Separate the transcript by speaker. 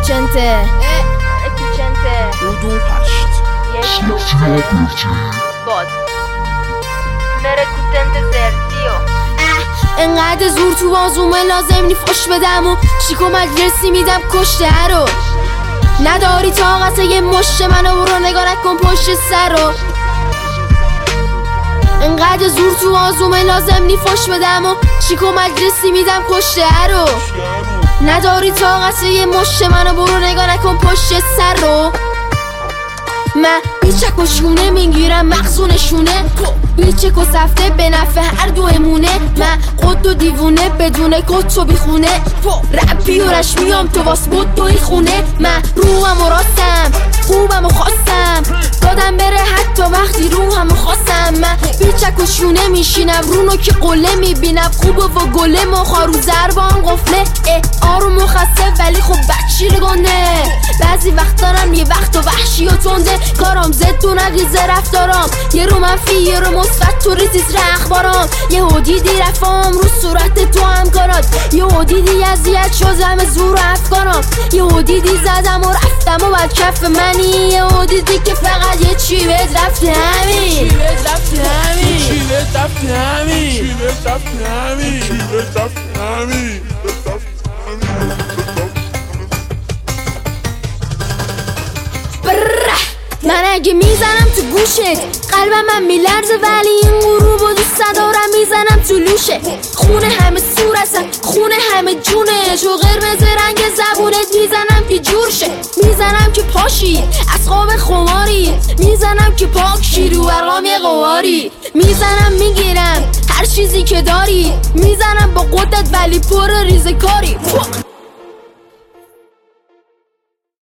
Speaker 1: Eccente
Speaker 2: دو هشت
Speaker 3: باد مره کوتنت زرتیو
Speaker 1: انقدر زور تو بازومه لازم نی فش بدم و شیکو مجلسی میدم کشته رو نداری طاقت یه مشت منو برو نگاه نکن پشت سر رو انقدر زور تو بازومه لازم نی فش بدم و شیکو مجلسی میدم کشته رو نداری طاقت یه مشت منو برو نگاه نکن پشت سر رو من بیچک و شونه میگیرم مخزونشونه بیچک و سفته به نفع هر دو امونه من قد و دیوونه بدون کت و بیخونه ربی و رشمیام تو واس بود توی خونه من روحم و راستم خوبم و خواستم دادم بره حتی وقتی روحم و خواستم من بیچک و شونه میشینم رونو که قله میبینم خوبه و گله ما خارو زربان قفله آروم و خسته ولی خب بچیر گنده بعضی وقت دارم یه وقت و وحشی و تنده کارام زد تو نقیزه رفتارام یه رو منفی یه رو مثبت تو ریزیز اخبارام یه دیدی رفام رو صورت تو همکارات یه دیدی اذیت شدم زور و افکارام یه دیدی زدم و رفتم و بعد کف منی یه دیدی که فقط یه چی بهت رفته همین من اگه میزنم تو گوشه قلبم من میلرزه ولی این غروب و دوست دارم میزنم تو لوشه خونه همه صورتم خونه همه جونه چو قرمز رنگ زبونت میزنم که جور شه میزنم که پاشی از خواب خماری میزنم که پاکشی رو ارقام یه قواری میزنم میگیرم هر چیزی که داری میزنم با قدرت ولی پر ریزه کاری